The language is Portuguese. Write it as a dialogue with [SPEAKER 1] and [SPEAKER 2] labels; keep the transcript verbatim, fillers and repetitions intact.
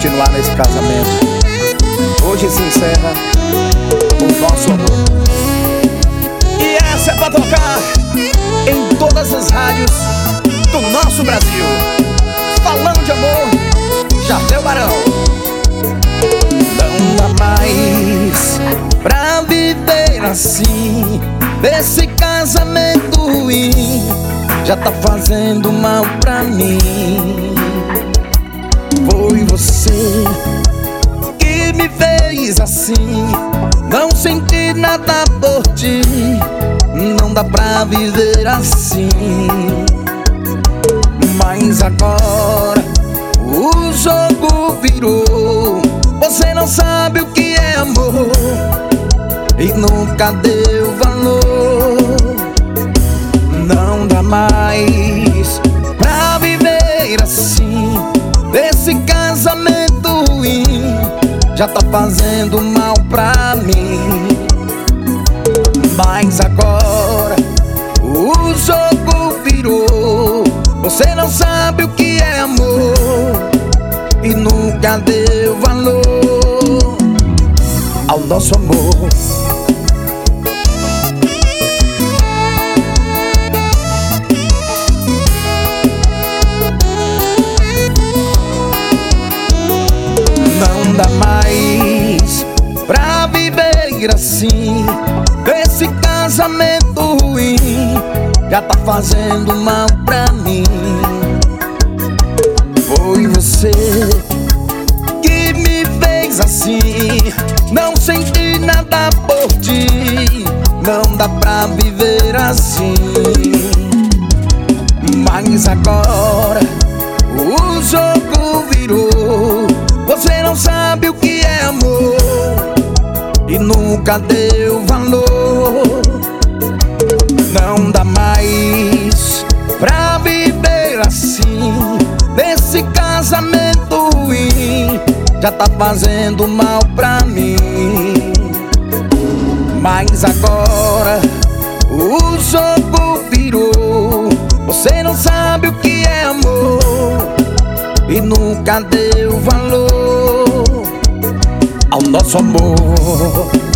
[SPEAKER 1] continuar nesse casamento. Hoje se encerra o nosso amor. E essa é pra tocar em todas as rádios do nosso Brasil. Falando de amor, Jardel Barão. Não dá mais pra viver assim. Esse casamento ruim já tá fazendo mal pra mim. Foi você que me fez assim. Não senti nada por ti. Não dá pra viver assim. Mas agora o jogo virou. Você não sabe o que é amor e nunca deu valor. Não dá mais pra viver assim. Esse casamento ruim já tá fazendo mal pra mim. Mas agora o jogo virou. Você não sabe o que é amor e nunca deu valor ao nosso amor. Não dá mais pra viver assim. Esse casamento ruim já tá fazendo mal pra mim. Foi você que me fez assim. Não senti nada por ti. Não dá pra viver assim. Mas agora o jogo virou. Você não sabe o que é amor e nunca deu valor. Não dá mais pra viver assim. Esse casamento ruim já tá fazendo mal pra mim. Mas agora o jogo virou. Você não sabe o que é amor e nunca deu valor ao nosso amor.